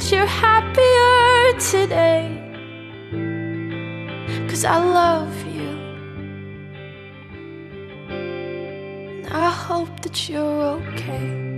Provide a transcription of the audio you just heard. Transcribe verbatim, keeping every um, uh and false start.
that you're happier today, 'cause I love you, and I hope that you're okay.